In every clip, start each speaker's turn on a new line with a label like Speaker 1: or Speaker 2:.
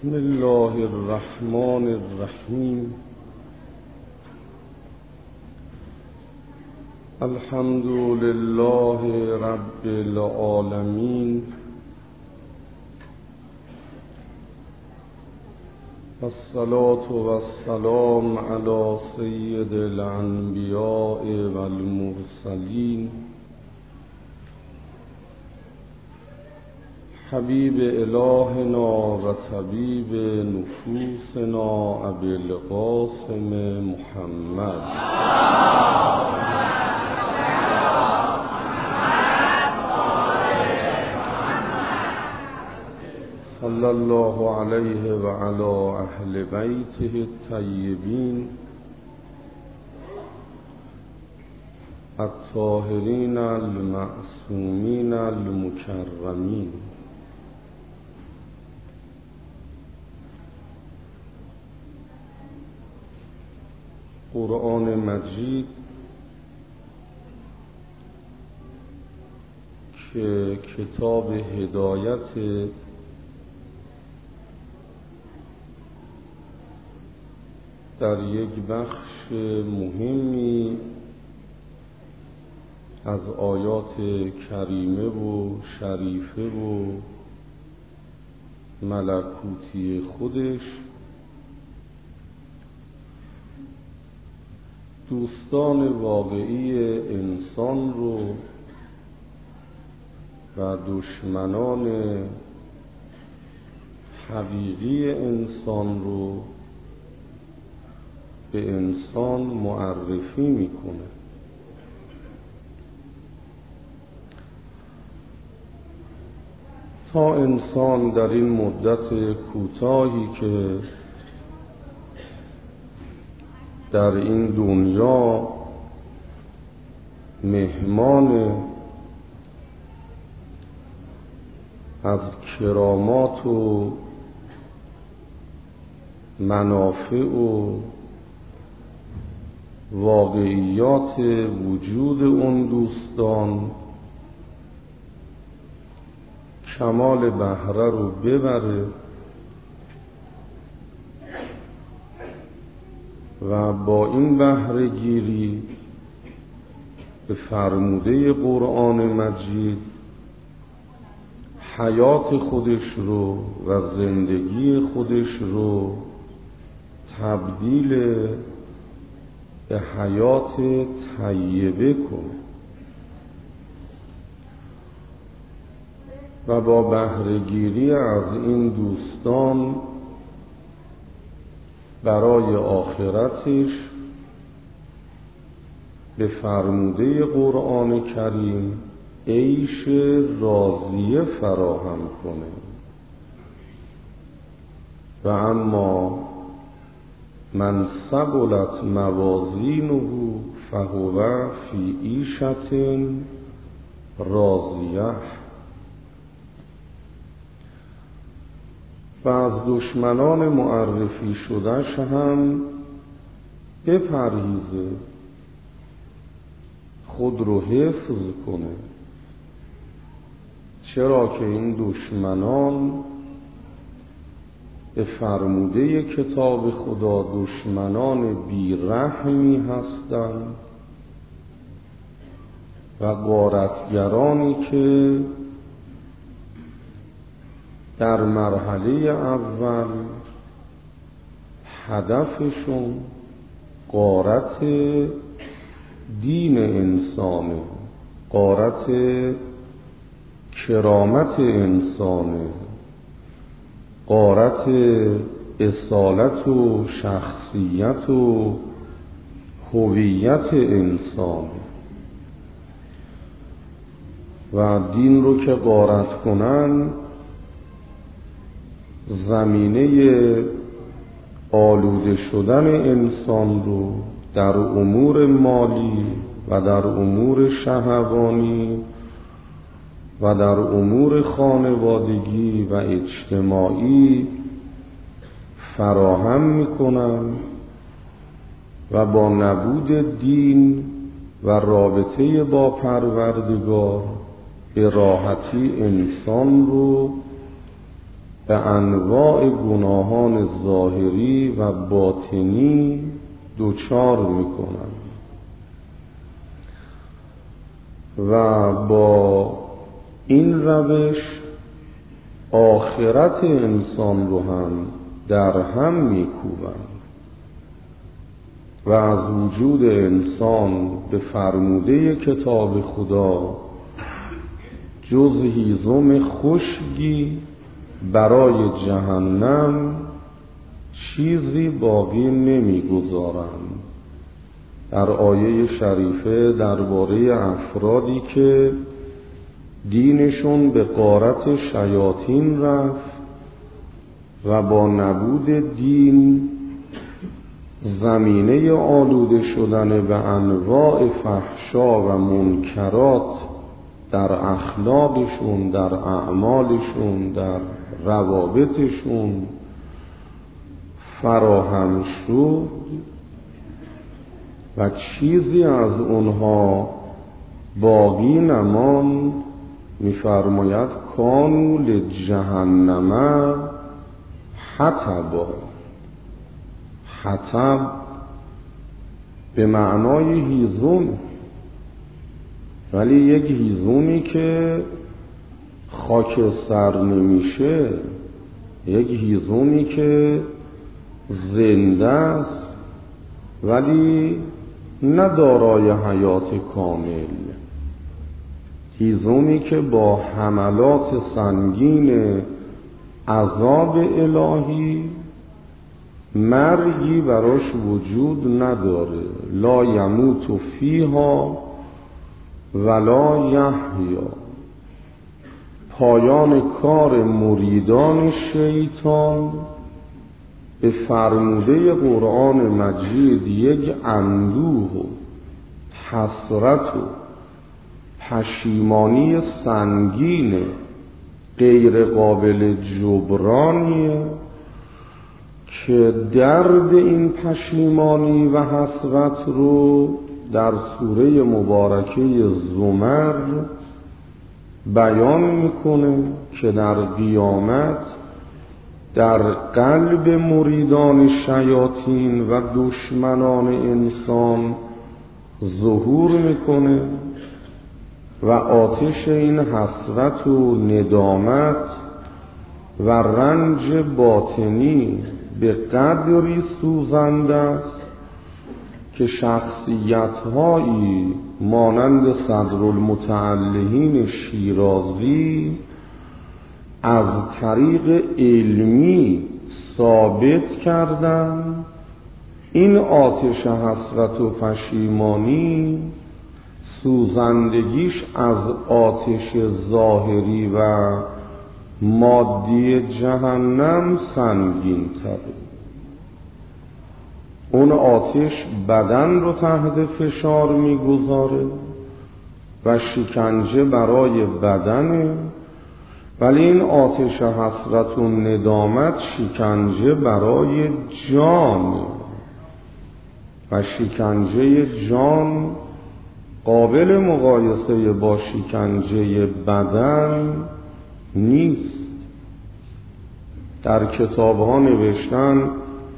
Speaker 1: بسم الله الرحمن الرحیم. الحمد لله رب العالمین، والصلاة والسلام علی سید الانبیاء والمرسلین، حبیب الهنا و طبیب نفوسنا ابی القاسم محمد صلی الله علیه و علی اهل بیته الطیبین الطاهرین المعصومین المکرمین. قرآن مجید که کتاب هدایت در یک بخش مهمی از آیات کریمه و شریفه و ملکوتی خودش دوستان واقعی انسان رو و دشمنان حقیقی انسان رو به انسان معرفی میکنه. تا انسان در این مدت کوتاهی که در این دنیا مهمان از کرامات و منافع و واقعیات وجود اون دوستان کمال بهره رو ببره و با این بهره گیری به فرموده قرآن مجید حیات خودش رو و زندگی خودش رو تبدیل به حیات طیبه کنه و با بهره‌گیری از این دوستان برای آخرتش به فرموده قرآن کریم عیش راضیه فراهم کنه. و اما من ثقلت موازینه فهو فی عیشة راضیه. و از دشمنان معرفی شدهش هم بپرهیزه، خود رو حفظ کنه، چرا که این دشمنان به فرموده کتاب خدا دشمنان بیرحمی هستند و غارتگرانی که در مرحله اول هدفشون غارت دین انسانه، غارت کرامت انسانه، غارت اصالت و شخصیت و هویت انسان. و دین رو که غارت کنن زمینه آلوده شدن انسان رو در امور مالی و در امور شهوانی و در امور خانوادگی و اجتماعی فراهم میکنن و با نبود دین و رابطه با پروردگار به راحتی انسان رو به انواع گناهان ظاهری و باطنی دچار میکنند و با این روش آخرت انسان رو هم در هم میکوبند و از وجود انسان به فرموده کتاب خدا جز هیزم خشکی برای جهنم چیزی باقی نمیگذارند. در آیه شریفه درباره افرادی که دینشون به غارت شیاطین رفت و با نبود دین زمینه آلوده شدن به انواع فحشا و منکرات در اخلاقشون، در اعمالشون، در روابطشون فراهم شد و چیزی از اونها باقی نماند، می‌فرماید کانوا لجهنم حطبا. حطب به معنای هیزم، ولی یک هیزمی که خاکستر نمیشه، یک هیزمی که زنده است ولی نه دارای حیات کامل، هیزمی که با حملات سنگین عذاب الهی مرگی براش وجود نداره، لا یموت فیها ولا یحیا. پایان کار مریدان شیطان به فرموده قرآن مجید یک اندوه و حسرت و پشیمانی سنگین غیر قابل جبرانیه که درد این پشیمانی و حسرت رو در سوره مبارکه زمر بیان میکنه که در قیامت در قلب مریدان شیاطین و دشمنان انسان ظهور میکنه و آتش این حسرت و ندامت و رنج باطنی به قدری سوزنده است که شخصیت‌هایی مانند صدرالمتعلهین شیرازی از طریق علمی ثابت کردن این آتش حسرت و پشیمانی سوزندگیش از آتش ظاهری و مادی جهنم سنگین تره. اون آتش بدن رو تحت فشار میگذاره و شکنجه برای بدنه، ولی این آتش حسرت و ندامت شکنجه برای جان و شکنجه جان قابل مقایسه با شکنجه بدن نیست. در کتاب‌ها نوشتن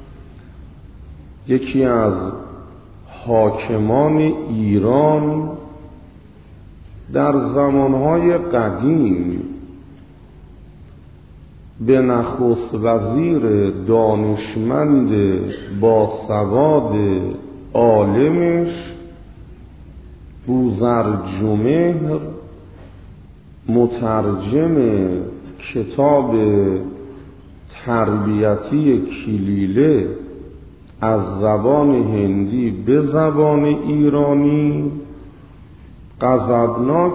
Speaker 1: یکی از حاکمان ایران در زمانهای قدیم به نخست وزیر دانشمند با سواد عالمش بوزرجمهر مترجم کتاب تربیتی کلیله از زبان هندی به زبان ایرانی غضبناک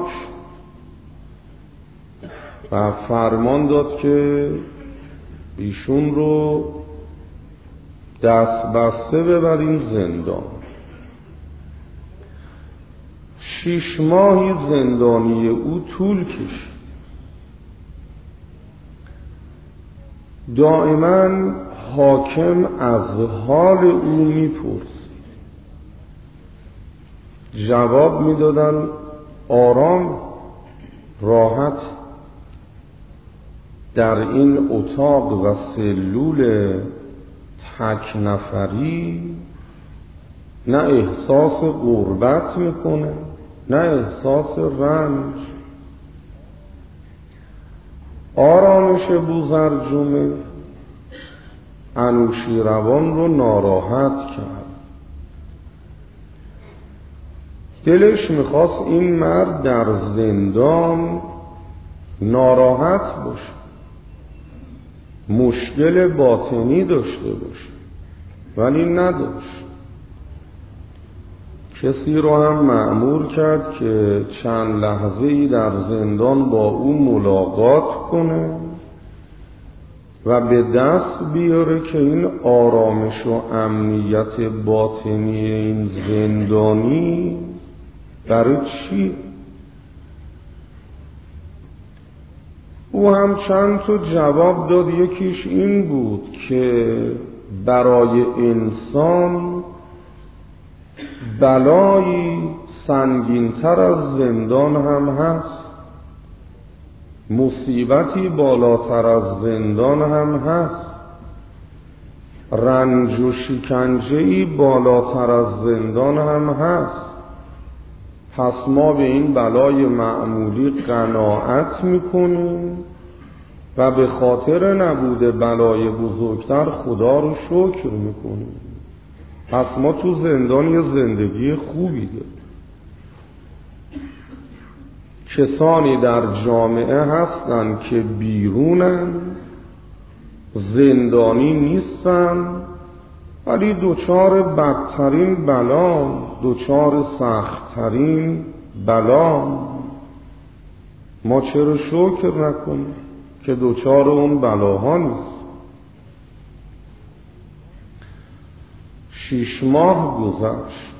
Speaker 1: و فرمان داد که ایشون رو دست بسته ببریم زندان. 6 ماهی زندانی او طول کشید. دائما حاکم از حال او میپرسید، جواب میدادن آرام، راحت. در این اتاق و سلول تک نفری نه احساس غربت میکنه نه احساس رنج. آرامش بوزرجمه انوشیروان رو ناراحت کرد. دلش میخواست این مرد در زندان ناراحت باشه، مشکل باطنی داشته باشه، ولی نداشت. کسی رو هم مأمور کرد که چند لحظه‌ای در زندان با او ملاقات کنه و به دست بیاره که این آرامش و امنیت باطنی این زندانی برای چی؟ او هم چند تا جواب داد. یکیش این بود که برای انسان بلایی سنگین‌تر از زندان هم هست، مصیبتی بالاتر از زندان هم هست، رنج و شکنجه‌ای بالاتر از زندان هم هست. پس ما به این بلای معمولی قناعت میکنیم و به خاطر نبوده بلای بزرگتر خدا رو شکر میکنیم. پس ما تو زندان یه زندگی خوبی داریم. کسانی در جامعه هستن که بیرونن، زندانی نیستن، ولی دوچار بدترین بلا، دوچار سختترین بلا. ما چرا شکر نکنیم که دوچار اون بلاها نیست؟ 6 ماه گذشت.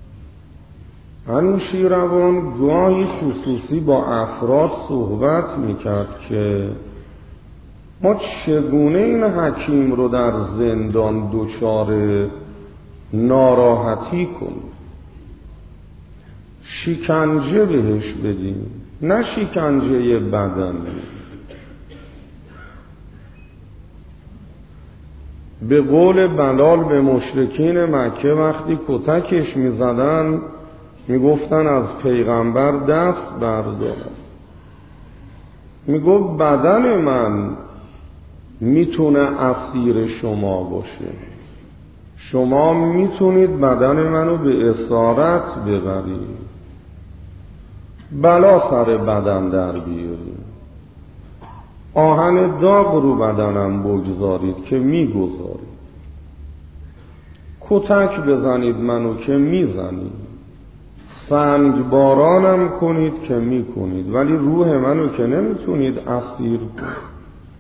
Speaker 1: انوشیروان گاهی خصوصی با افراد صحبت میکرد که ما چگونه این حکیم رو در زندان دچار ناراحتی کنیم، شکنجه بهش بدیم، نه شکنجه بدنی. به قول بلال به مشرکین مکه وقتی کتکش میزدن میگفتن از پیغمبر دست بردار. میگفت بدن من میتونه اسیر شما باشه، شما میتونید بدن منو به اسارت ببرید، بلا سر بدن در بیارید، آهن داغ رو بدنم بگذارید که میگذارید، کتک بزنید منو که میزنید، سنگ بارانم کنید که میکنید، ولی روح منو که نمیتونید اسیر کنید،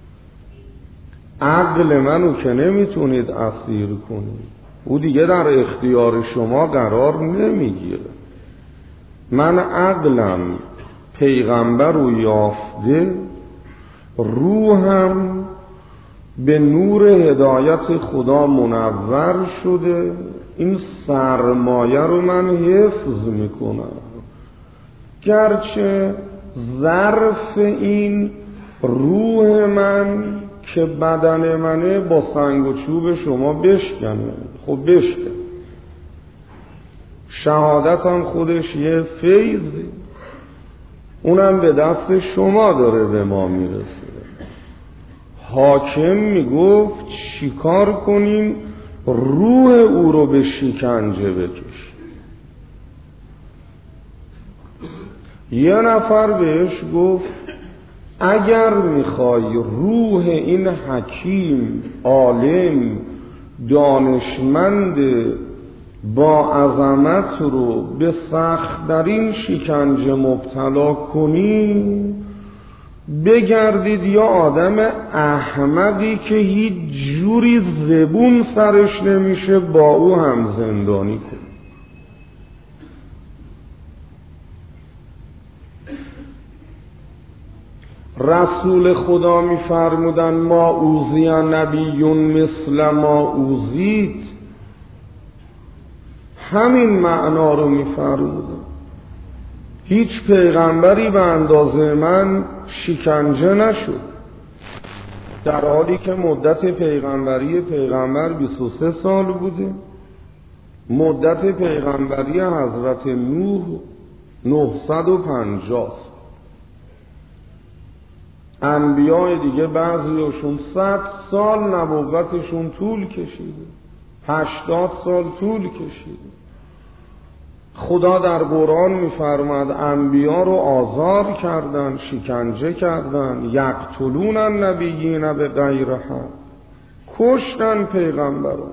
Speaker 1: عقل منو که نمیتونید اسیر کنید. او دیگه در اختیار شما قرار نمیگیره. من عقلم پیغمبر رو یافته، روحم به نور هدایت خدا منور شده، این سرمایه رو من حفظ میکنم، گرچه ظرف این روح من که بدن منه با سنگ و چوب شما بشکنه. خب بشکن. شهادت هم خودش یه فیضی، اونم به دست شما داره به ما میرسه. حاکم میگفت چیکار کنیم؟ روح او رو به شکنجه بکش. یه نفر بهش گفت اگر میخوای روح این حکیم، عالم، دانشمند با عظمت رو به سخت‌ترین شکنجه مبتلا کنی، بگردید یا آدم احمقی که هیچ جوری زبون سرش نمیشه با او هم زندانی کن. رسول خدا می‌فرمودن ما اوذی نبی مثل ما اوذیت، همین معنا رو می‌فرمودن. هیچ پیغمبری به اندازه من شکنجه نشد. در حالی که مدت پیغمبری پیغمبر 23 سال بوده، مدت پیغمبری حضرت نوح 950. انبیاء دیگه بعضیشون 100 سال نبوتشون طول کشیده، 80 سال طول کشیده. خدا در قرآن می‌فرماد انبیا رو آزار کردن، شکنجه کردن، یقتلون النبیین بغیر حق، کشتن پیغمبران.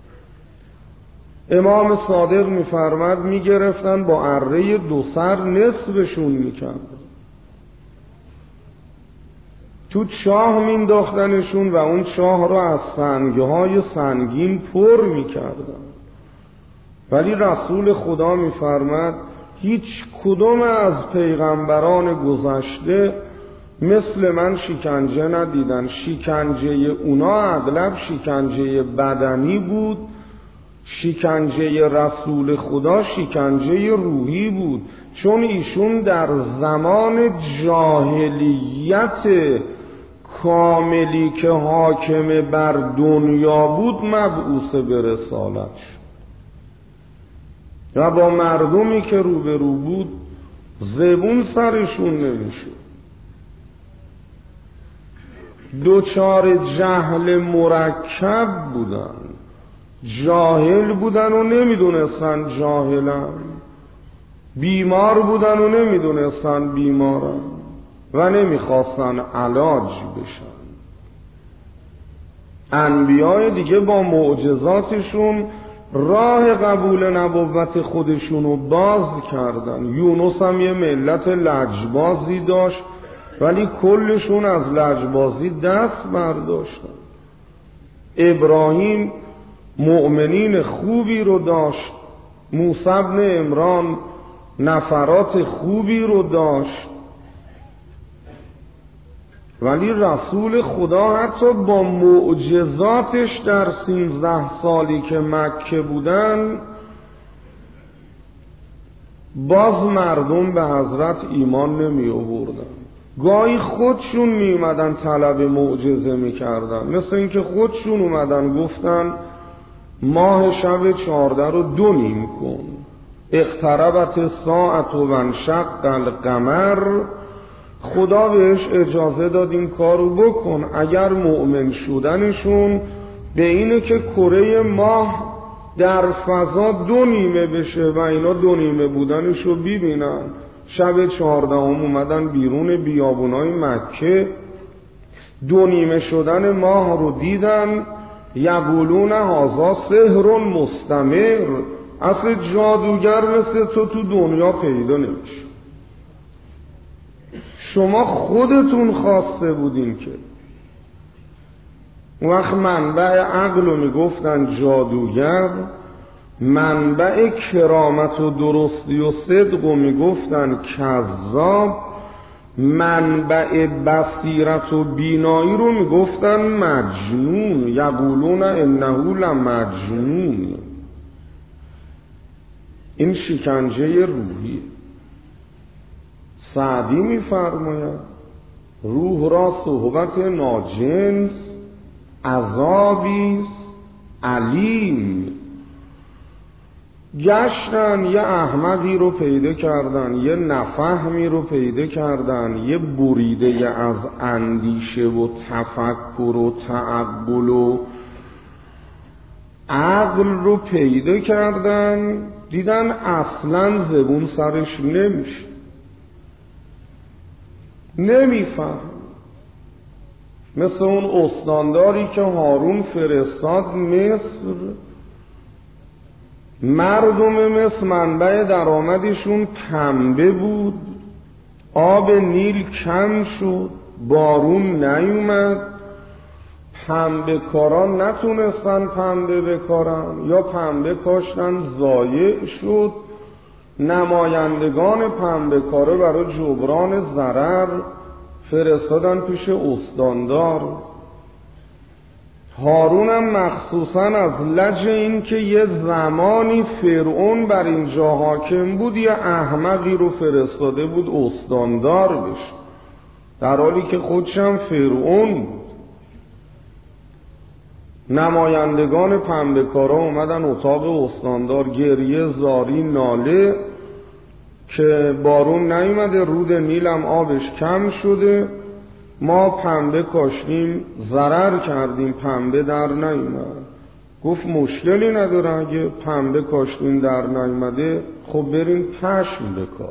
Speaker 1: امام صادق می‌فرماد می‌گرفتن با اره 2 سر نصفشون می‌کردن، تو چاه مینداختنشون و اون چاه رو از سنگ‌های سنگین پر می‌کردن. ولی رسول خدا می‌فرماد هیچ کدوم از پیغمبران گذشته مثل من شکنجه ندیدن. شکنجه اونا اغلب شکنجه بدنی بود، شکنجه رسول خدا شکنجه روحی بود، چون ایشون در زمان جاهلیت کاملی که حاکم بر دنیا بود مبعوث به رسالت شد و با مردمی که روبرو بود زبون سرشون نمیشد. دوچار جهل مرکب بودن، جاهل بودن و نمیدونستن جاهلن، بیمار بودن و نمیدونستن بیمارن و نمیخواستن علاج بشن. انبیاء دیگه با معجزاتشون راه قبول نبوت خودشونو باز کردن. یونس هم یه ملت لجبازی داشت ولی کلشون از لجبازی دست برداشتن. ابراهیم مؤمنین خوبی رو داشت، موسی بن عمران نفرات خوبی رو داشت، ولی رسول خدا حتی با معجزاتش در 13 سالی که مکه بودن باز مردم به حضرت ایمان نمی آوردن. گاهی خودشون می اومدن طلب معجزه می کردن، مثل اینکه خودشون اومدن گفتن ماه شب 14 رو 2 نیم کن، اقتربت الساعة و انشق القمر. خدا بهش اجازه داد این کارو بکن اگر مؤمن شدنشون به اینه که کره ماه در فضا 2 نیمه بشه و اینا 2 نیمه بودنشو ببینن. شب 14 اومدن بیرون بیابونای مکه، 2 نیمه شدن ماه رو دیدن. یقولون هذا سحر مستمر، اصل جادوگر مثل تو دنیا پیدا نمیشه. شما خودتون خواسته بودین که. وقت منبع عقل رو میگفتن جادوگر، منبع کرامت و درستی و صدق رو میگفتن کذاب، منبع بصیرت و بینایی رو میگفتن مجنون. یقولون انه لمجنون. این شکنجه روحی. سعدی میفرماید روح را صحبت ناجنس عذابی علیم. گشتن یه احمقی رو پیدا کردن، یه نفهمی رو پیدا کردن، یه بریده از اندیشه و تفکر و تعقل و عقل رو پیدا کردن، دیدن اصلا زبون سرش نمیشه، نمیفهم. مثل اون استانداری که هارون فرستاد مصر، مردم مصر منبع درآمدشون پنبه بود، آب نیل کم شد، بارون نیومد، پنبه کاران نتونستن پنبه بکارن یا پنبه کاشتن ضایع شد. نمایندگان پنبه کاره برای جبران ضرر فرستادن پیش استاندار. هارونم مخصوصا از لج این که یه زمانی فرعون بر اینجا حاکم بود یه احمقی رو فرستاده بود استاندار بشه، در حالی که خودشم فرعون بود. نمایندگان پنبه‌کارا اومدن اتاق استاندار، گریه زاری ناله که بارون نیومده، رود نیلم آبش کم شده، ما پنبه کاشتیم ضرر کردیم، پنبه در نیومد. گفت مشکلی نداره، اگه پنبه کاشتیم در نیومده خب بریم پشم بکار.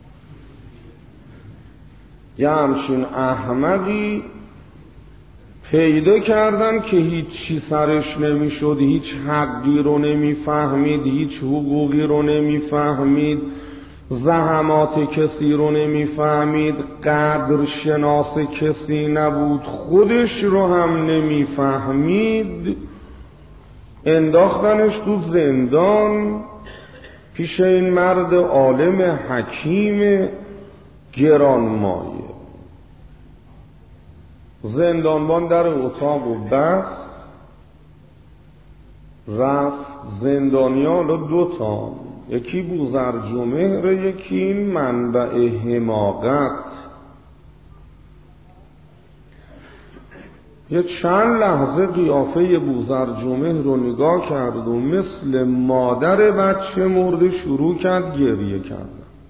Speaker 1: یه همچین احمقی پیدا کردن که هیچ چی سرش نمیشد، هیچ حقی رو نمیفهمید، هیچ حقوقی رو نمیفهمید، زحمات کسی رو نمیفهمید، قدر شناس کسی نبود، خودش رو هم نمیفهمید. انداختنش تو زندان پیش این مرد عالم حکیم گرانمایه. زندانبان در اتاق و بست، رفت. زندانیان دو تا، یکی بوزرجمهر، یکی این منبع حماقت. یه چند لحظه قیافه بوزرجمهر رو نگاه کرد و مثل مادر بچه مرده شروع کرد گریه کردن.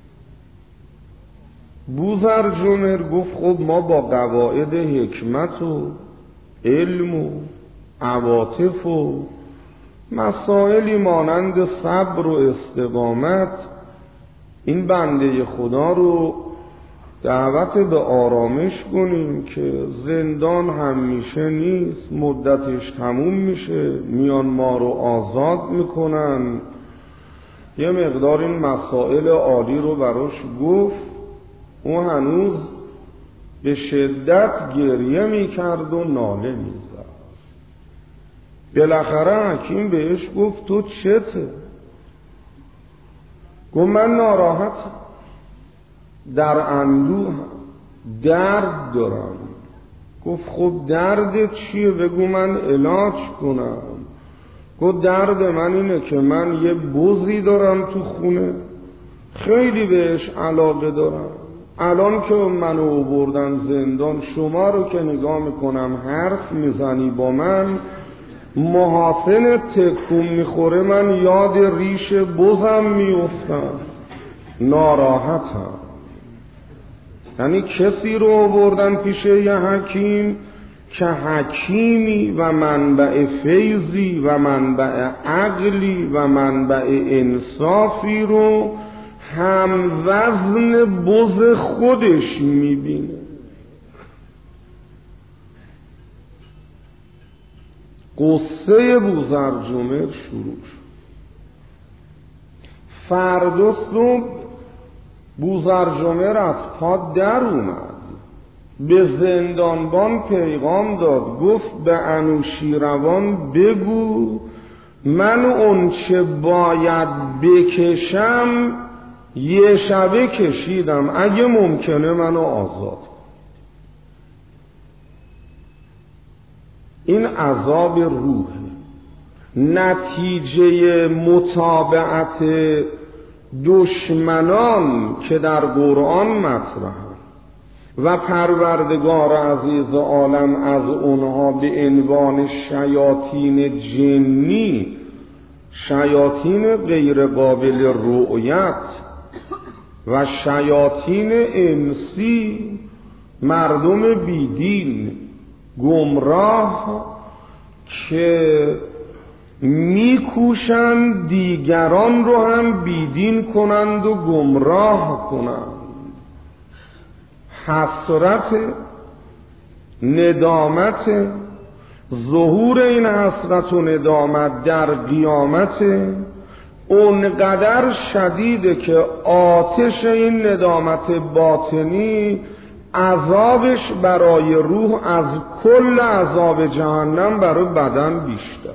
Speaker 1: بوزرجمهر گفت خب ما با قواعد حکمت و علم و عواطف و مسائلی مانند صبر و استقامت این بنده خدا رو دعوت به آرامش کنیم که زندان همیشه نیست، مدتش تموم میشه، میان ما رو آزاد میکنن. یه مقدار این مسائل عالی رو براش گفت. او هنوز به شدت گریه میکرد و ناله میزد. بالاخره حکیم بهش گفت تو چته؟ گفت من ناراحتم، در اندوهم، درد دارم. گفت خب درد چیه؟ بگو من علاج کنم. گفت درد من اینه که من یه بزی دارم تو خونه، خیلی بهش علاقه دارم. الان که منو بردن زندان، شما رو که نگاه میکنم حرف میزنی با من، محاسن تکون میخوره، من یاد ریش بزم میفتم، ناراحتم. یعنی کسی رو بردن پیش یه حکیم که حکیمی و منبع فیضی و منبع عقلی و منبع انصافی رو هم وزن بز خودش میبینه. قصه بوزرجمهر شروع شد. فردا صبح بوزرجمهر از پا در اومد، به زندانبان پیغام داد، گفت به انوشیروان بگو من اون چه باید بکشم یه شبه کشیدم، اگه ممکنه منو آزاد کن. این عذاب روح، نتیجه متابعت دشمنان که در قرآن مطرحند و پروردگار عزیز عالم از اونها به عنوان شیاطین جنی، شیاطین غیر قابل رؤیت و شیاطین انسی، مردم بیدین گمراه که میکوشند دیگران رو هم بیدین کنند و گمراه کنند. حسرت، ندامت، ظهور این حسرت و ندامت در قیامت اونقدر شدیده که آتش این ندامت باطنی عذابش برای روح از کل عذاب جهنم برای بدن بیشتر.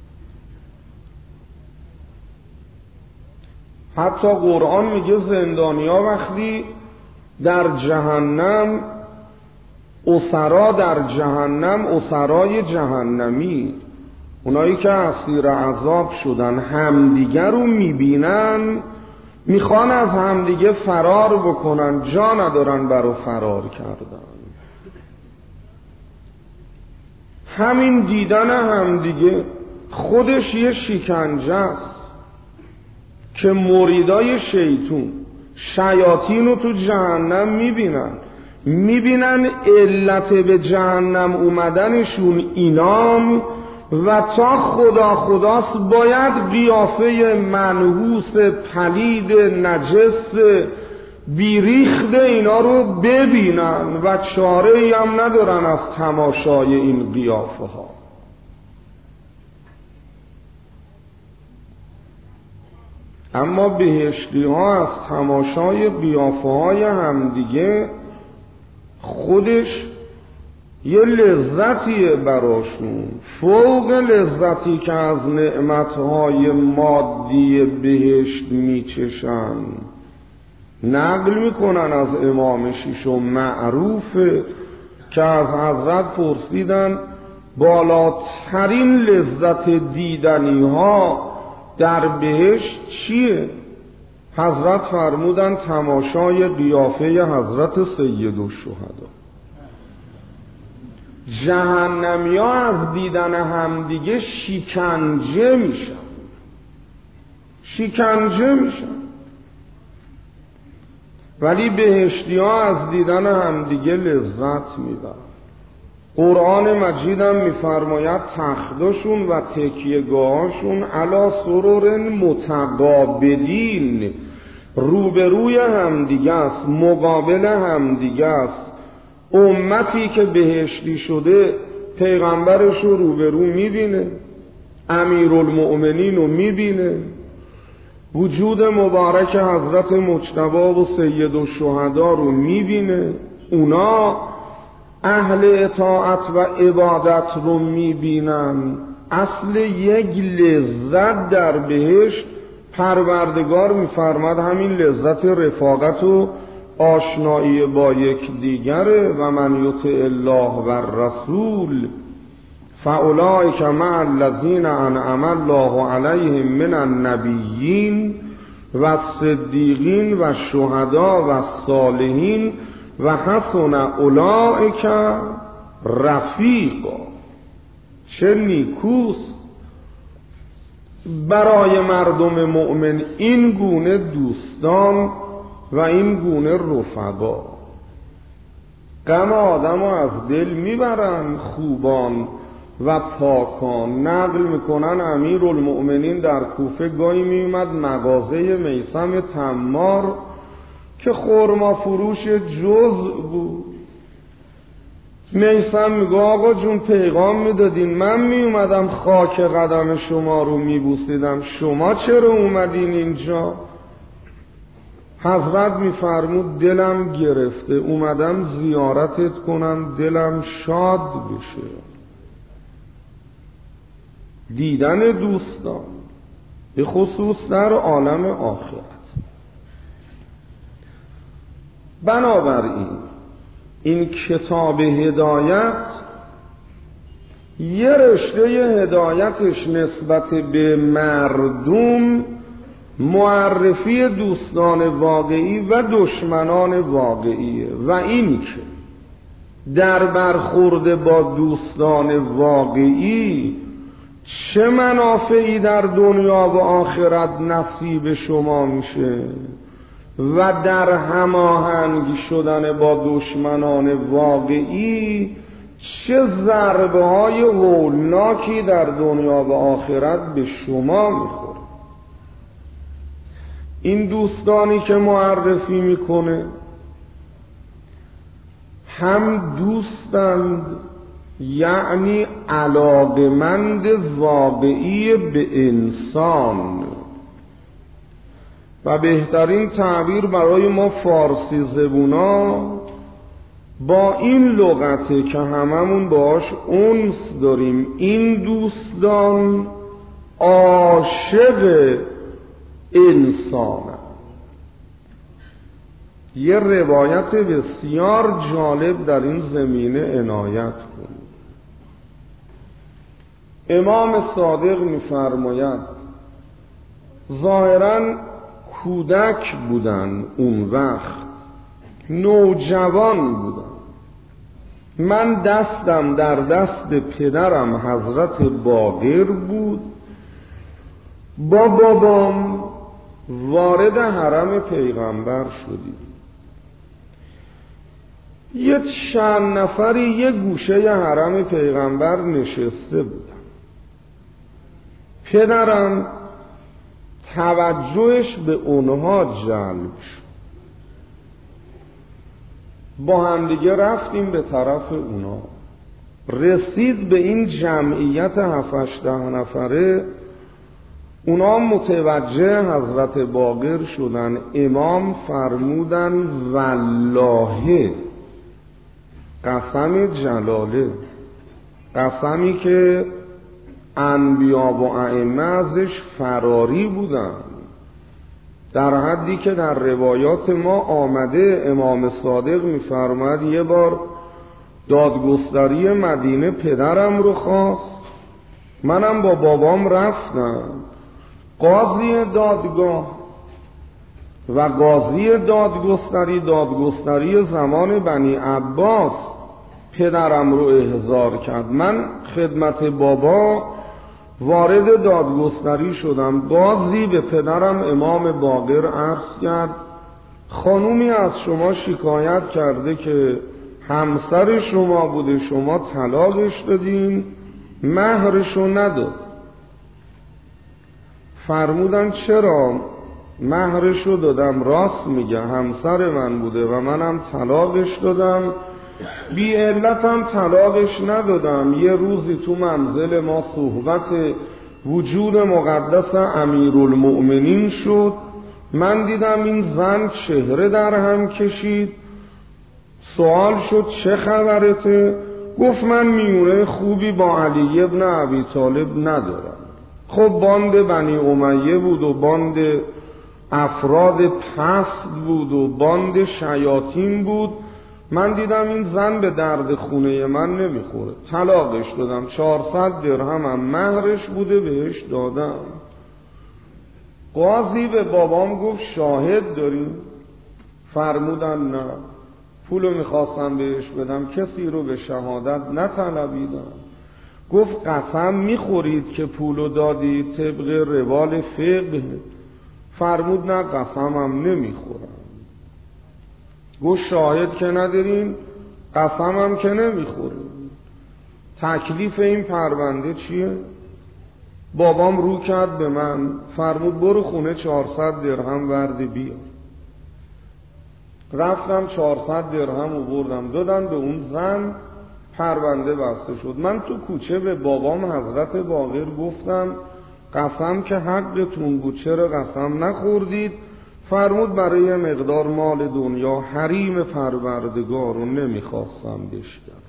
Speaker 1: حتی قرآن میگه زندانیا وقتی در جهنم، اسرا در جهنم، اسرای جهنمی، اونایی که اسیر عذاب شدن، همدیگر رو میبینن، میخوان از همدیگه فرار بکنن، جا ندارن برای فرار کردن. همین دیدن همدیگه خودش یه شکنجه است که مریدای شیاطین رو تو جهنم میبینن علت به جهنم اومدنشون اینام و تا خداست باید قیافه منحوس پلید نجس بیریخت اینا رو ببینن و چاره‌ای هم ندارن از تماشای این قیافه ها. اما بهشتی ها از تماشای قیافه های همدیگه خودش یه لذتیه براشون، فوق لذتی که از نعمتهای مادی بهشت میچشن. نقل میکنن از امام شیشم معروفه که از حضرت پرسیدن بالاترین لذت دیدنی ها در بهشت چیه؟ حضرت فرمودن تماشای قیافه حضرت سید الشهدا. جهنمی ها از دیدن همدیگه شکنجه میشن، ولی بهشتی ها از دیدن همدیگه لذت میبرن. قرآن مجید هم میفرماید تختشون و تکیهگاهاشون علی سرر متقابلین، روبروی همدیگه است، مقابل همدیگه است. امتی که بهشتی شده پیغمبرش رو روبرو میبینه، امیرالمؤمنین رو میبینه، وجود مبارک حضرت مجتبی و سید الشهدا رو میبینه، اونا اهل اطاعت و عبادت رو میبینن. اصل یک لذت در بهشت پروردگار میفرماد همین لذت رفاقت و آشنایی با یک دیگره. و من یطع الله و الرسول فاولئک مع الذین انعم الله علیهم من النبیین و الصدیقین و الشهداء و الصالحین و حسن اولئک رفیقا. چه نیکوست برای مردم مؤمن این گونه دوستان و این گونه رفقا. غم آدم از دل میبرن خوبان و پاکان. نقل میکنن امیرالمؤمنین در کوفه گاهی میومد مغازه میثم تمار که خرما فروش جزء بود. میثم میگه آقا جون پیغام میدادین، من میومدم خاک قدم شما رو میبوسیدم، شما چرا اومدین اینجا؟ حضرت میفرمود دلم گرفته، اومدم زیارتت کنم، دلم شاد بشه. دیدن دوستان به خصوص در عالم آخرت. بنابراین این کتاب هدایت یه رشته هدایتش نسبت به مردم معرفی دوستان واقعی و دشمنان واقعیه و این که در برخورد با دوستان واقعی چه منافعی در دنیا و آخرت نصیب شما میشه و در هماهنگ شدن با دشمنان واقعی چه ضربه های هولناکی در دنیا و آخرت به شما میخوره. این دوستانی که معرفی میکنه هم دوستند، یعنی علاقمند واقعی به انسان، و بهترین تعبیر برای ما فارسی زبونا با این لغته که هممون باش انس داریم. این دوستان عاشق انسان. یه روایت بسیار جالب در این زمینه عنایت کنید. امام صادق می‌فرماید ظاهراً کودک بودن، اون وقت نوجوان بودن، من دستم در دست پدرم حضرت باقر بود، با بابام وارد حرم پیغمبر شدیم. یه چند نفری یه گوشه حرم پیغمبر نشسته بودن. پدرم توجهش به اونها جلب شد، با همدیگه رفتیم به طرف اونا. رسید به این جمعیت 7-8 نفره، اونا متوجه حضرت باقر شدن. امام فرمودن والله، قسم جلاله، قسمی که انبیا و ائمه ازش فراری بودن، در حدی که در روایات ما آمده امام صادق می‌فرماید یه بار دادگستری مدینه پدرم رو خواست، منم با بابام رفتم. قاضی دادگاه و قاضی دادگستری زمان بنی عباس پدرم رو احضار کرد. من خدمت بابا وارد دادگستری شدم. قاضی به پدرم امام باقر عرض کرد خانومی از شما شکایت کرده که همسر شما بوده، شما طلاقش دادین، مهرشو نداد. فرمودن چرا؟ مهرشو دادم. راست میگه، همسر من بوده و منم طلاقش دادم، بی علتم طلاقش ندادم. یه روزی تو منزل ما صحبت وجود مقدس امیرالمؤمنین شد، من دیدم این زن چهره در هم کشید. سوال شد چه خبرته؟ گفت من میونه خوبی با علی ابن ابی طالب ندارم. خب باند بنی امیه بود و باند افراد پست بود و باند شیاطین بود. من دیدم این زن به درد خونه من نمیخوره، طلاقش دادم. 400 درهم هم مهرش بوده، بهش دادم. قاضی به بابام گفت شاهد داریم؟ فرمودن نه. پولو میخواستم بهش بدم، کسی رو به شهادت نطلبیدم. گفت قسم میخورید که پولو دادید طبق روال فقه؟ فرمود نه قسمم نمیخورم. گفت شاهد که ندارین؟ قسمم که نمیخوریم. تکلیف این پرونده چیه؟ بابام رو کرد به من، فرمود برو خونه 400 درهم ورد بیا. رفتم 400 درهم آوردم دادن به اون زن، پرونده بسته شد. من تو کوچه به بابام حضرت باقر گفتم قسم که حقتون بود، چرا قسم نخوردید؟ فرمود برای مقدار مال دنیا حریم پروردگار رو نمیخواستم بشکنم،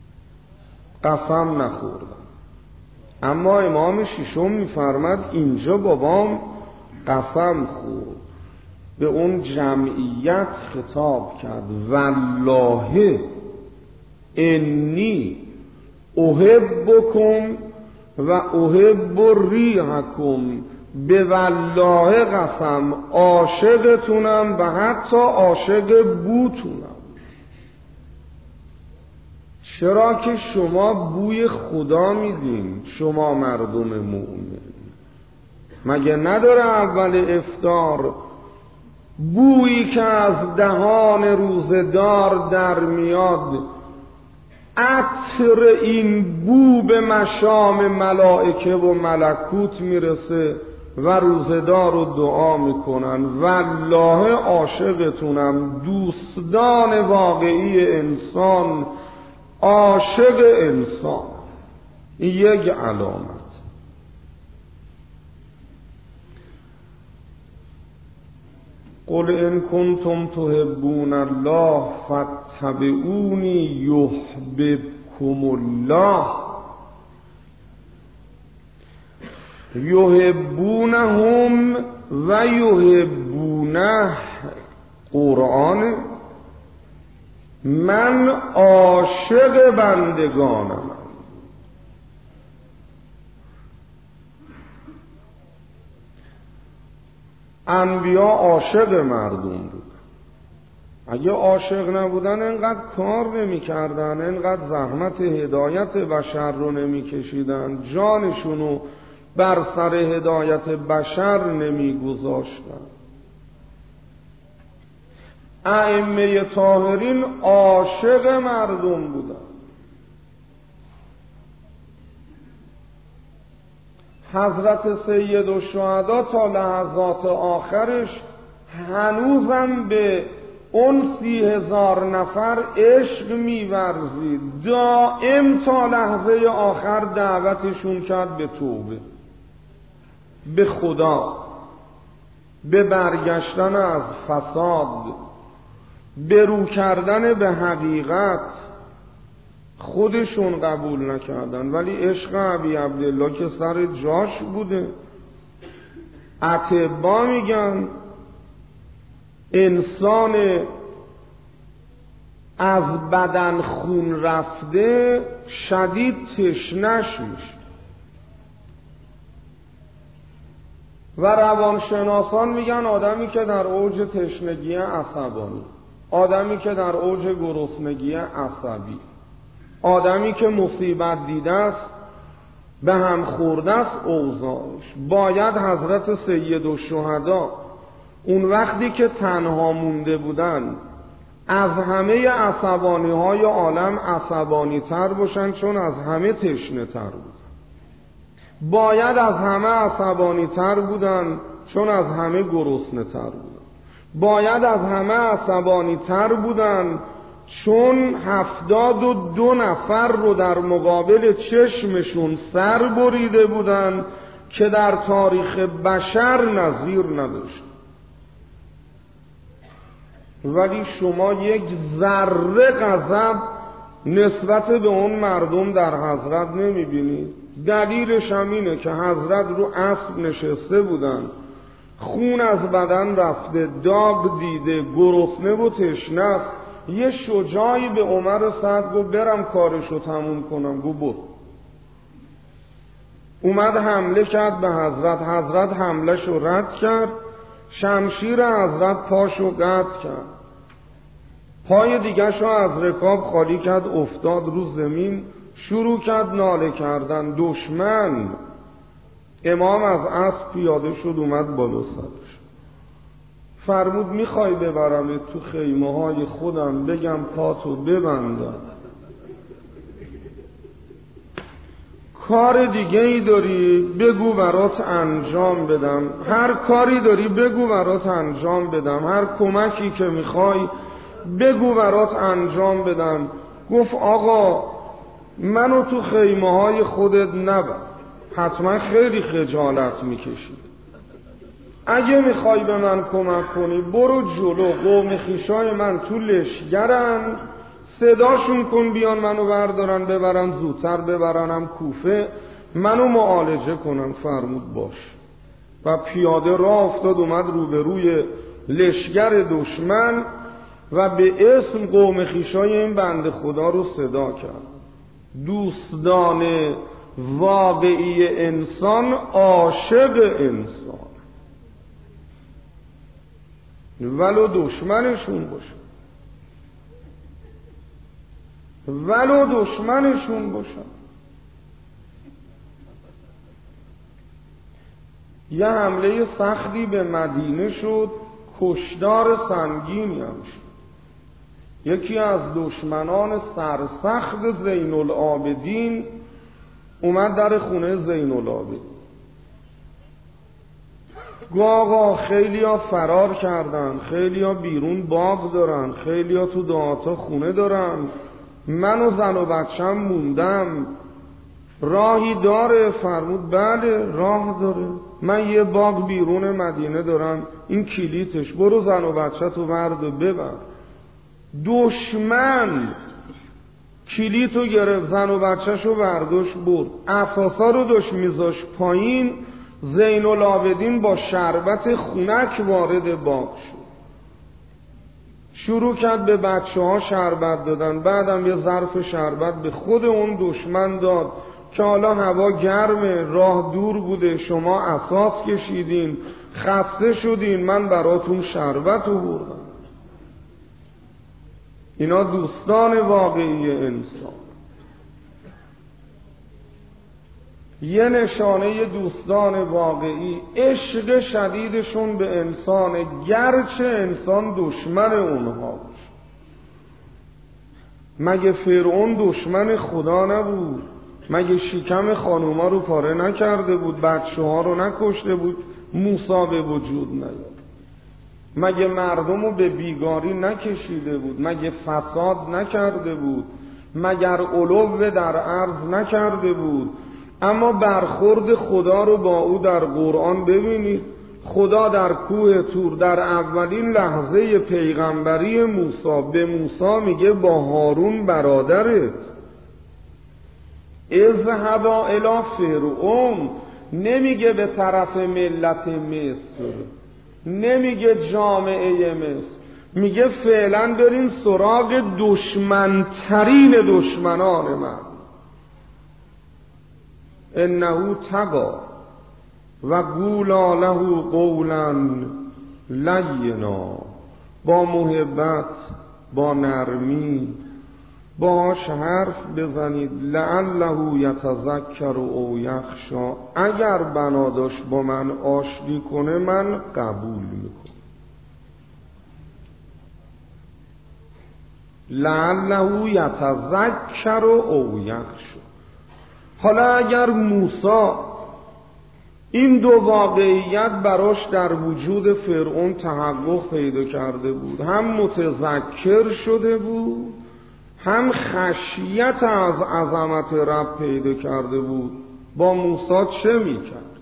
Speaker 1: قسم نخوردم. اما امام ششم میفرماد اینجا بابام قسم خورد، به اون جمعیت خطاب کرد والله انی احبکم و احب ریحکم، به والله قسم عاشقتونم و حتی عاشق بوتونم. چرا که شما بوی خدا میدین، شما مردم مؤمن. مگه نداره اول افطار بویی که از دهان روزدار در میاد، عطر این بو به مشام ملائکه و ملکوت میرسه و روزدار رو دعا میکنن والله عاشقتونم، دوستدان واقعی انسان، عاشق انسان. این یک علامت. قل ان کنتم تحبون الله فاتبعونی یحببکم الله. یحبونهم و یحبونه قرآن. من عاشق بندگانم. انبیا عاشق مردم بود، اگه عاشق نبودن انقدر کار نمی کردن، انقدر زحمت هدایت بشر رو نمی کشیدن، جانشونو بر سر هدایت بشر نمی گذاشتن. ائمه طاهرین عاشق مردم بودن. حضرت سید الشهدا تا لحظات آخرش هنوزم به اون 30,000 نفر عشق می‌ورزید، دائم تا لحظه آخر دعوتشون کرد به توبه، به خدا، به برگشتن از فساد، به رو کردن به حقیقت. خودشون قبول نکردن، ولی عشق ابی عبدالله که سر جاش بوده. اطبا میگن انسان از بدن خون رفته شدید تشنش میشه و روانشناسان میگن آدمی که در اوج تشنگی عصبانی، آدمی که در اوج گرسنگی عصبی، آدمی که مصیبت دیده است، به هم خورده است اوضاعش، باید حضرت سید الشهدا اون وقتی که تنها مونده بودن از همه عصبانی های عالم عصبانی تر باشن، چون از همه تشنه تر بودن. باید از همه عصبانی تر بودن، چون از همه گرسنه تر بودن. باید از همه عصبانی تر بودن، چون 72 نفر رو در مقابل چشمشون سر بریده بودن که در تاریخ بشر نظیر نداشت. ولی شما یک ذره غضب نسبت به اون مردم در حضرت نمیبینید. دلیلش هم اینه که حضرت رو اسب نشسته بودن، خون از بدن رفته، داغ دیده، گرسنه و تشنه است. یه شجاعی به عمر سعد گفت برم کارشو تموم کنم. گفت برو. اومد حمله کرد به حضرت، حضرت حملهشو رد کرد، شمشیر حضرت پاشو قطع کرد، پای دیگه‌شو از رکاب خالی کرد، افتاد رو زمین، شروع کرد ناله کردن. دشمن امام از اسب پیاده شد، اومد بالا سرش، فرمود میخوای ببرم تو خیمه های خودم بگم پاتو ببندم؟ کار دیگه ای داری بگو برات انجام بدم، هر کاری داری بگو برات انجام بدم، هر کمکی که میخوای بگو برات انجام بدم. گفت آقا منو تو خیمه های خودت نبر، حتما خیلی خجالت میکشی. اگه میخوای به من کمک کنی برو جلو، قوم خویشای من تو لشگرن، صداشون کن بیان منو بردارن ببرن، زودتر ببرنم کوفه منو معالجه کنن. فرمود باش. و پیاده راه افتاد، اومد روبروی لشگر دشمن و به اسم قوم خویشای این بنده خدا رو صدا کرد. دوستان واقعی انسان عاشق انسان، ولو دشمنشون باشه، ولو دشمنشون باشن. یه حمله سختی به مدینه شد، کشتار سنگینی هم شد. یکی از دشمنان سرسخت زین العابدین اومد در خونه زین العابدین. آقا خیلی ها فرار کردن، خیلی ها بیرون باغ دارن، خیلی ها تو دهاتا خونه دارن، من و زن و بچم موندم، راهی داره؟ فرمود بله راه داره، من یه باغ بیرون مدینه دارم، این کلیتش، برو زن و بچه تو برد و ببر. دشمن کلیتو گرفت، زن و بچهشو برداشت برد، اساسا رو داشت میذاش پایین. زین العابدین با شربت خنک وارد باغ شد، شروع کرد به بچه ها شربت دادن، بعدم یه ظرف شربت به خود اون دشمن داد که حالا هوا گرمه، راه دور بوده، شما اساس کشیدین، خسته شدین، من براتون شربت آوردم. اینا دوستان واقعی انسان. یه نشانه دوستان واقعی عشق شدیدشون به انسان، گرچه انسان دشمن اونها باشه. مگه فرعون دشمن خدا نبود؟ مگه شکم خانوما رو پاره نکرده بود؟ بچه ها رو نکشته بود؟ موسی به وجود نیاد؟ مگه مردم رو به بیگاری نکشیده بود؟ مگه فساد نکرده بود؟ مگر علو در عرض نکرده بود؟ اما برخورد خدا رو با او در قرآن ببینید. خدا در کوه طور در اولین لحظه پیغمبری موسی به موسی میگه با هارون برادرت اذهبا الی فرعون، نمیگه به طرف ملت مصر، نمیگه جامعه مصر، میگه فعلا برین سراغ دشمنترین دشمنان من. انه طغی و قولا له قولا لینا، با محبت، با نرمی باش حرف بزنید. لعله یتذکر او یخشی، اگر بناداش با من آشتی کنه من قبول میکنم. لعله یتذکر او یخشی. حالا اگر موسی این دو واقعیت براش در وجود فرعون تحقق پیدا کرده بود، هم متذکر شده بود، هم خشیت از عظمت رب پیدا کرده بود، با موسی چه میکرد؟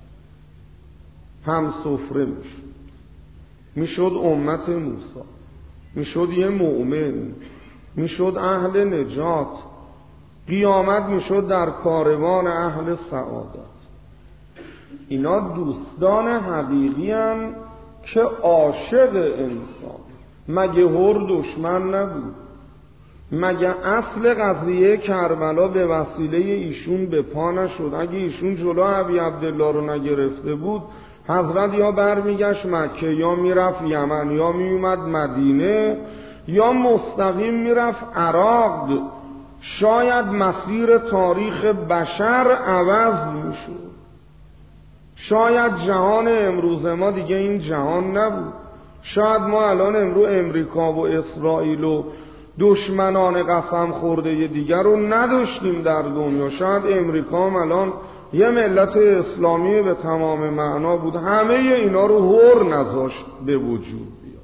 Speaker 1: هم سفره میشد امت موسی، میشد یه مؤمن، میشد اهل نجات، قیامت میشد در کاروان اهل سعادت. اینا دوستان حقیقی هم که عاشق انسان. مگه هر دشمن نبود؟ مگه اصل قضیه کربلا به وسیله ایشون به پا نشد؟ اگه ایشون جلو ابی عبدالله رو نگرفته بود، حضرت یا برمیگشت مکه، یا میرفت یمن، یا میومد مدینه، یا مستقیم میرفت عراق. شاید مسیر تاریخ بشر عوض میشد. شاید جهان امروز ما دیگه این جهان نبود. شاید ما الان امروز امریکا و اسرائیل و دشمنان قسم خورده دیگر رو نداشتیم در دنیا. شاید امریکا هم الان یه ملت اسلامی به تمام معنا بود. همه اینا رو هر نذاشت به وجود بیاد.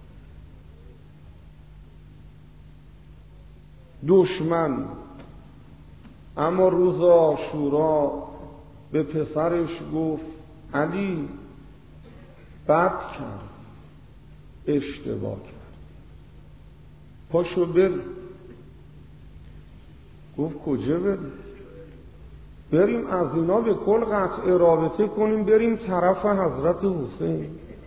Speaker 1: دشمن. اما روز عاشورا به پسرش گفت علی بد کرد، اشتباه کرد، پاشو بریم. گفت کجا بریم؟ بریم از اینا به کل قطع رابطه کنیم، بریم طرف حضرت حسین.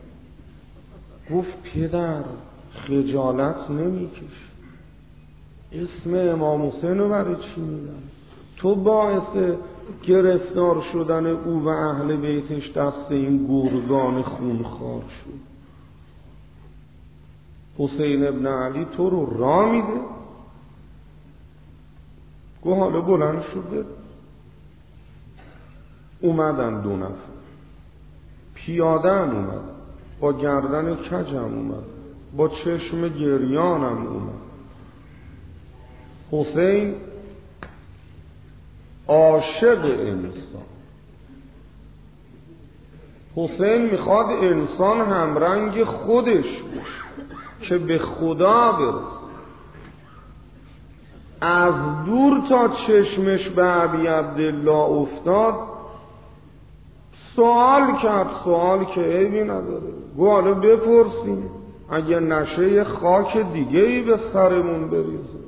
Speaker 1: گفت پدر خجالت نمیکش؟ اسم امام حسین رو برای چی میدن؟ تو باعث گرفتار شدن او و اهل بیتش دست این گرگان خونخوار شد. حسین ابن علی تو رو راه میده؟ گو حالا بلند شده. اومدن دو نفر، پیاده هم اومد، با گردن کج هم اومد، با چشم گریان هم اومد. حسین عاشق انسان. حسین میخواد انسان همرنگ خودش باشه که به خدا برسه. از دور تا چشمش به ابی عبدالله افتاد، سوال کرد، سوال که عیبی نداره. گو حالا بپرسیم اگه نشه خاک دیگه ای به سرمون بریزه.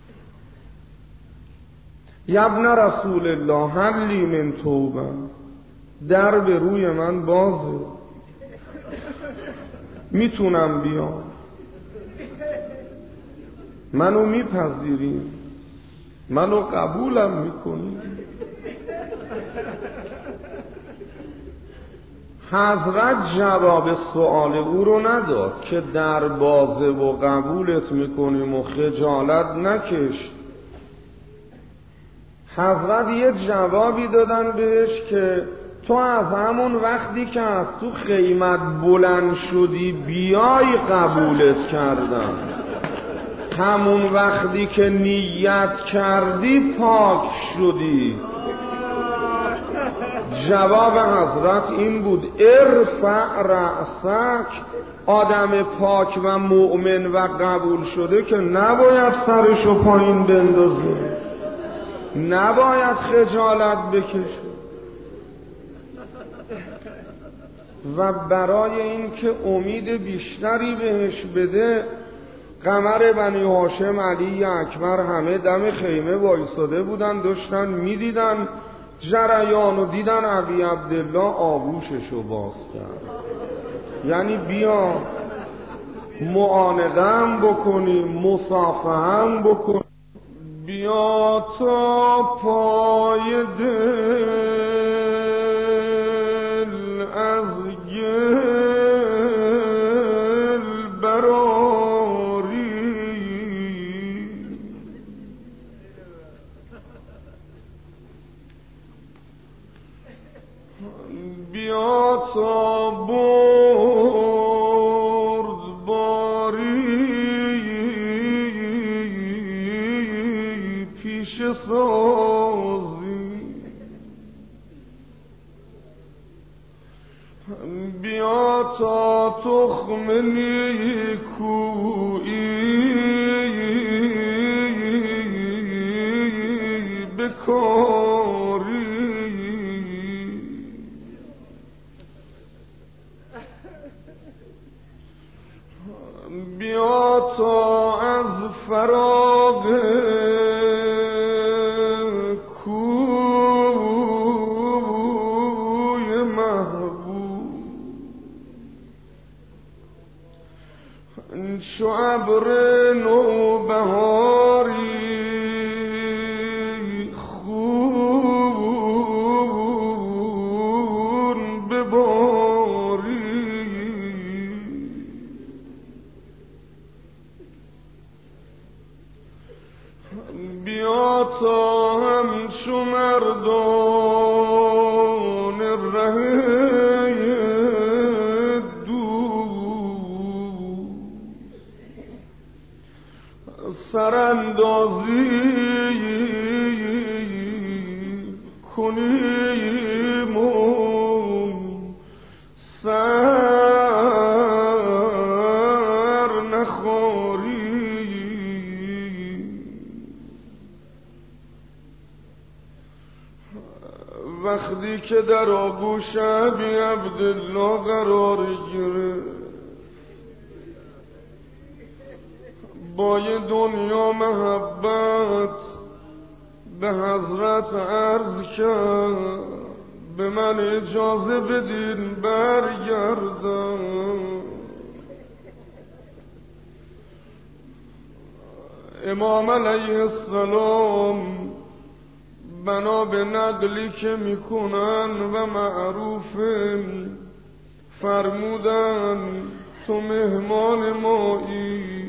Speaker 1: ابن رسول الله هل لی من توبه، در به روی من بازه، میتونم بیام، منو میپذیریم، منو قبولم میکنی؟ حضرت جواب سؤال او رو نداد که در بازه و قبولت میکنیم و خجالت نکش. حضرت یه جوابی دادن بهش که تو از همون وقتی که از تو خیمت بلند شدی بیای قبولت کردم، همون وقتی که نیت کردی پاک شدی. جواب حضرت این بود ارفع رأسک، آدم پاک و مؤمن و قبول شده که نباید سرشو پایین بندازه، نباید خجالت بکشه. و برای این که امید بیشتری بهش بده، قمر بنی هاشم علی اکبر همه دم خیمه وایساده بودن، داشتن میدیدن جریان و دیدن ابی عبدالله آغوششو باز کرد. یعنی بیا معانقه هم بکنیم، مصافحه هم بکنیم، بیا تا پای دل از گل براری، بیا تا بردباری پیش سازی، بیا تا تخم نیکویی بکاری، بیا تا از فراغ کوی محبوب چو ابر نوبهاری خون بباری، بیا تا همچو مردان ره دوست سراندازی کنیم و سر نخوری. وقتی که در آغوش ابی عبدالله قرار گرفت، با یه دنیا محبت به حضرت عرض کرد به من اجازه بدین برگردم. امام علیه السلام بنا به نقلی که میکنن و معروفه فرمودن تو مهمان مایی.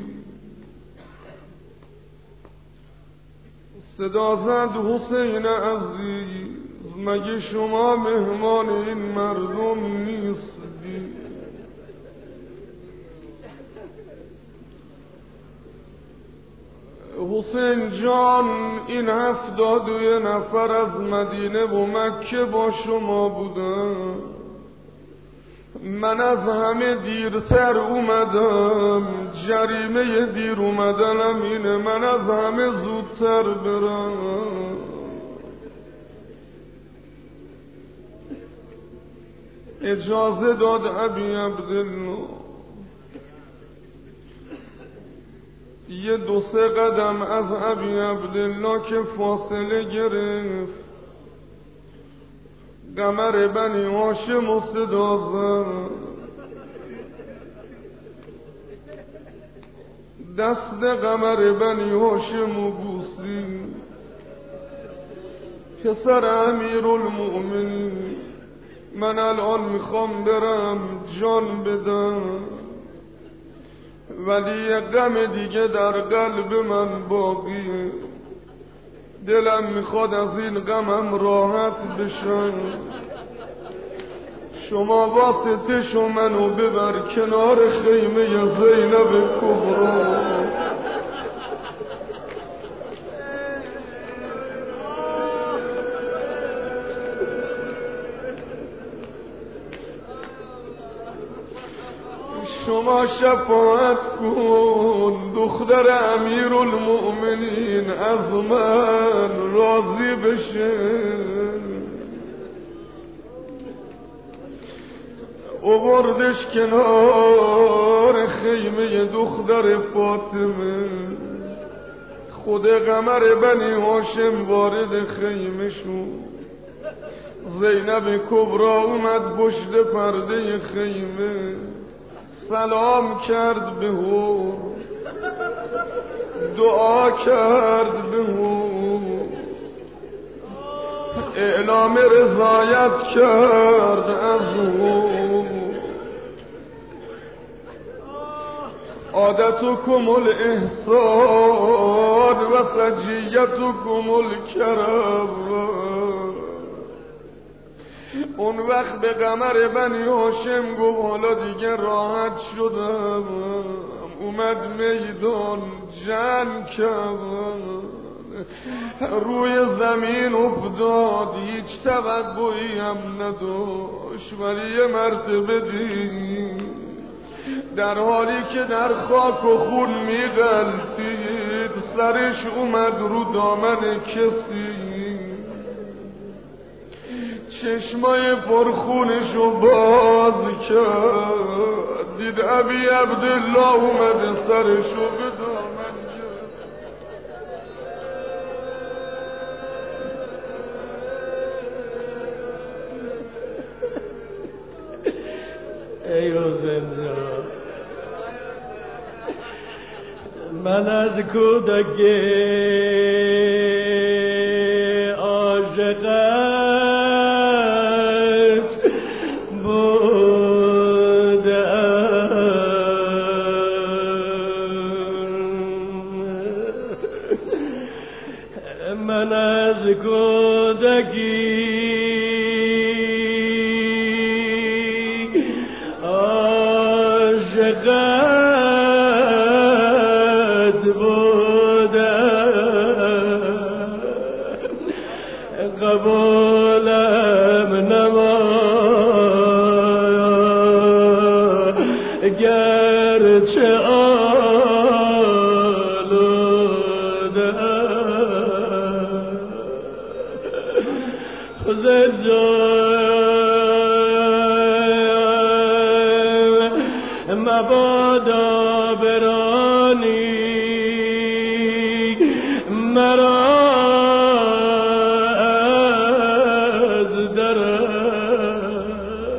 Speaker 1: صدا زد حسین عزیز مگه شما مهمان این مردم نیستی؟ حسین جان این 72 نفر از مدینه و مکه با شما بودن، من از همه دیرتر اومدم، جریمه دیر اومدنم اینه من از همه زودتر برم. اجازه داد ابی عبدالله یه 2-3 قدم از ابی عبدالله که فاصله گرفت، قمر بنی هاشم صدا زد، دست قمر بنی هاشم بوسید. پسر امیرالمؤمنین من الان میخوام برم جان بدم، ولی یه غم دیگه در قلب من باقیه. دلم میخواد از این غمم راحت بشم. شما واسطشو منو ببر کنار خیمه زینب کبرا. شما شفاعت کن دختر امیرالمؤمنین از من راضی بشه. آوردش کنار خیمه دختر فاطمه. خود قمر بنی هاشم وارد خیمه شد. زینب کبرا اومد پشت پرده خیمه، سلام کرد به او، دعا کرد به او، اعلام رضایت کرد از او. عادتكم الاحسان و سجیتكم الکرم. اون وقت به قمر بنی هاشم گفت حالا دیگه راحت شدم. اومد میدان جنگ کرد، روی زمین افتاد، هیچ توقعی هم نداشت. ولی یه مرتبه دید در حالی که در خاک و خون میغلطید سرش اومد رو دامن کسی. چشمای پرخونشو باز کرد، دید ابی عبدالله اومده سرشو به دامن
Speaker 2: ای حسین جان، من از کودکی عاشقت بودم. من از کودکی عاشقت بودم. قبولم نما گرچه آلودم. حسین جان مبادا برانی مرا از درم،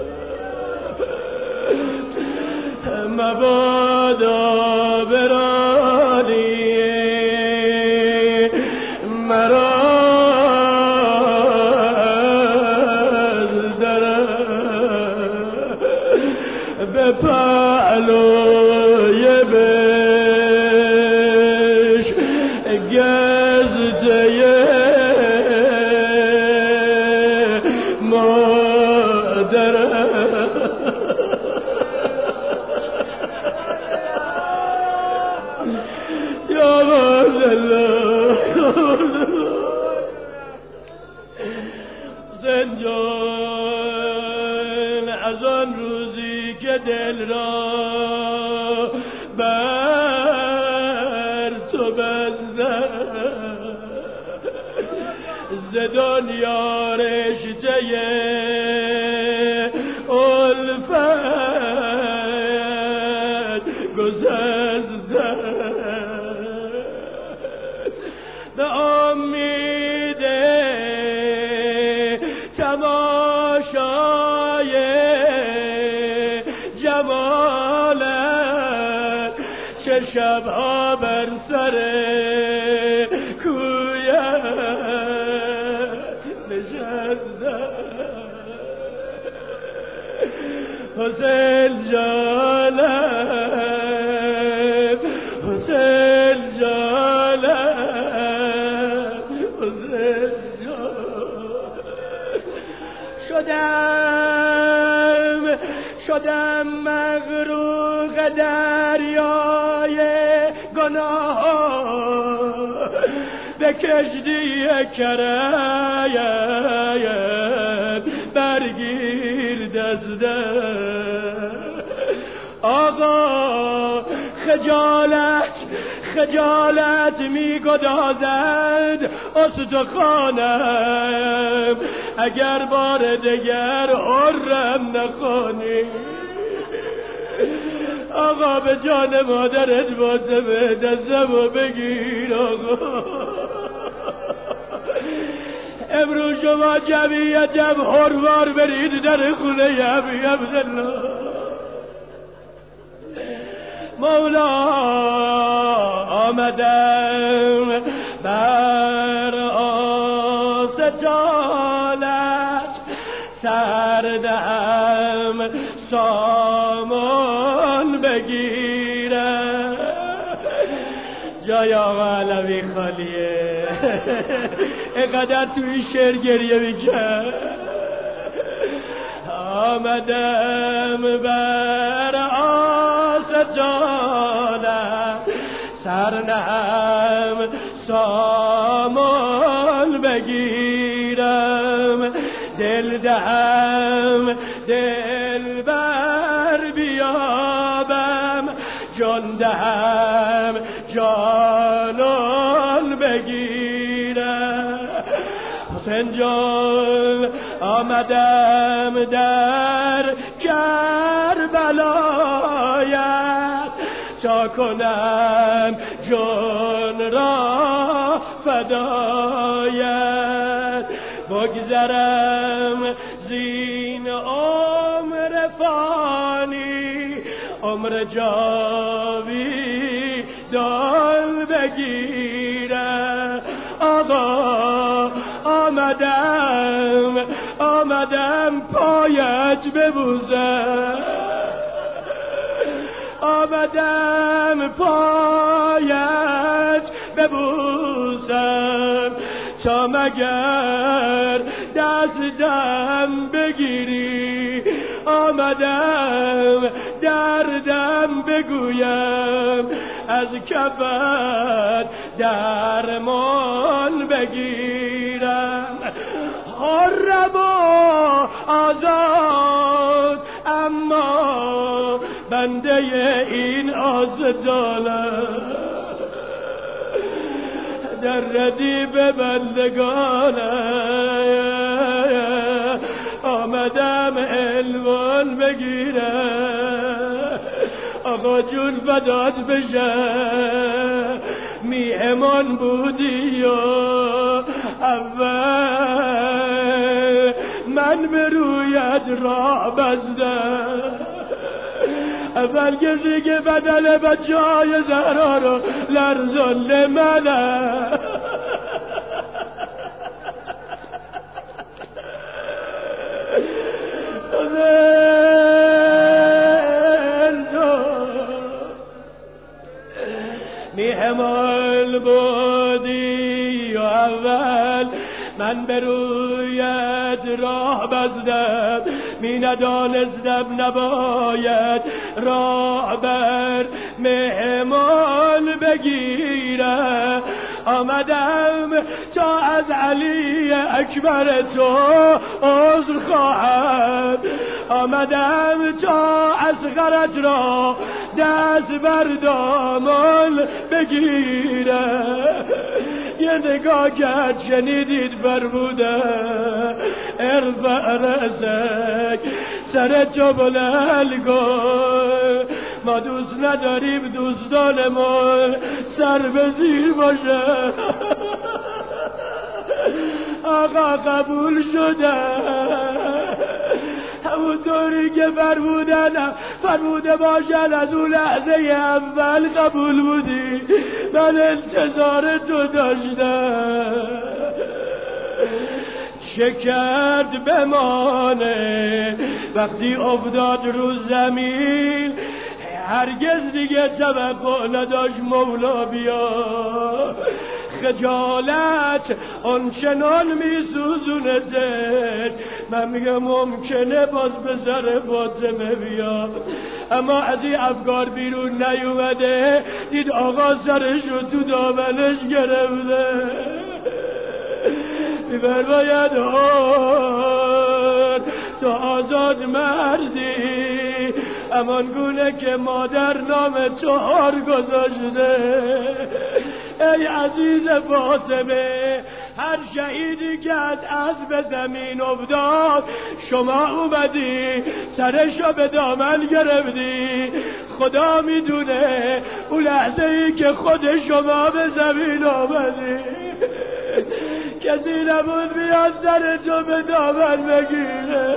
Speaker 2: مبادا برانی مرا از درم. به پهلوی بش گزده مادرم. یا الله زنجان از آن روزی که دل را بر تو بستم، ز دنیا رشته الفت گسستم. به امید تماشای جمالت چه شبها بر سر کویت نشستم. حسین جانم حسین جانم حسین جانم شدم مغرق دریای گناه به کشتی کرم برگیر دستم آقا خجالت می گدازد استخوانم اگر بار دگر حرم نخوانی آقا به جان مادرت واسه به دستم و بگیر آقا امروز شما جمعیتم هروار برید در خونه ابی عبدالله مولا آمدم بر آستانش سردم سامان بگیرم جای آقا علوی خالیه اینقدر توی شعر گریه میکرد آمدم بر آستانم سرنم سامان بگیرم دل دهم دل بر بیابم جان دهم جانان بگیرم حسین جان آمدم در کربلایت تا کنم جان را فدایت بگذرم زین عمر فانی عمر جاویدان بگیرم آقا آمدم پایت ببوسم آمدم پایت ببوسم تا مگر دستم بگیری آمدم دردم بگویم از کفت درمان بگیرم حرم و آزاد اما بنده این آزادانم در ردیف بندگانم آمدم عنوان بگیرم آقا جون فدات بشم میهمان بودی و اول من به رویت راه بستم اول کسی که بدل بچه های زهرا رو لرزانده منم میهمان بودی و اول من به رویت راه بستم می ندانستم نباید راه بر مهمان بگیرم آمدم تا از علی اکبر تو عذر خواهم آمدم تا اصغرت را دست بر دامان بگیرم یه نگاه کرد شنیدید فرموده ارفع رأسک سر تو بلند کن ما دوست نداریم دوستانمون سر به زیر باشه آقا قبول شده همونطوری که فرموده باشد از اون لحظه اول قبول بودی من انتظار تو داشتم چه کرد بمانه وقتی افتاد رو زمین هرگز دیگه توقع نداشت مولا بیا. خجالت آنچنان میسوزونه دل، من میگم ممکنه باز به سر فاطمه بیا. اما از این افکار بیرون نیومده، دید آقا سرشو تو دامنش گرفته. میفرماید تو آزاد مردی، امان گونه که مادر نام چهار گذاشته. ای عزیز فاطمه، هر شهیدی که از اسب زمین افتاد، شما اومدی سرشو به دامن گرفتی. خدا میدونه اون لحظه ای که خود شما به زمین آمدی کسی نبود بیاد سرتو به دامن بگیره.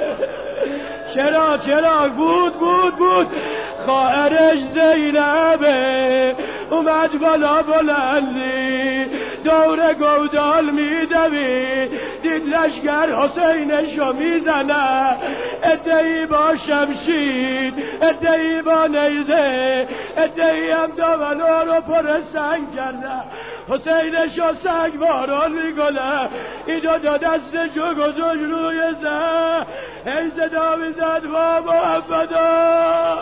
Speaker 2: چرا بود خواهرش زینبه اومد بالا بلندی، دور گودال میدوید، دید لشگر حسینشو میزنه، ادهی با شمشیر، ادهی با نیزه، ادهی هم دامنا رو پر سنگ کرده. حسینشو سنگ باران میکنه، ایدو دو دستشو گذاشت روی زن، ای صدا میزد با محمدا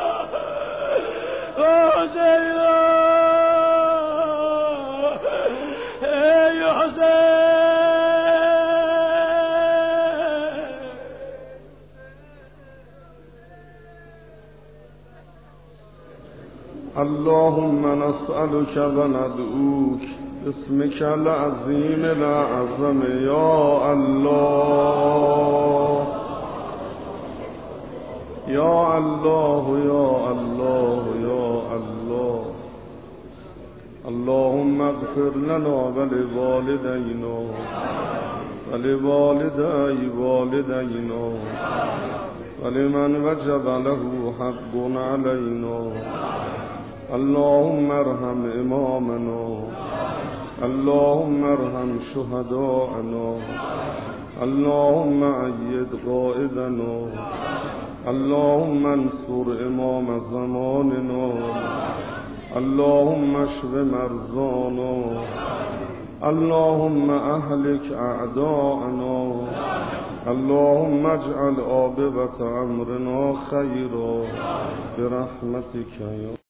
Speaker 2: حسین، ای حسین.
Speaker 1: اللهم نسألك وندعوك باسمك العظيم الأعظم يا الله يا الله يا الله يا الله. اللهم اغفر لنا ولوالدينا ولوالدي والدينا ولمن وجب له حق علينا. اللهم ارحم إمامنا، اللهم ارحم شهداءنا، اللهم أيد قائدنا، اللهم انصر إمام زماننا، اللهم اشف مرضانا، اللهم أهلك أعداءنا، اللهم اجعل عاقبة أمرنا خيرا برحمتك يا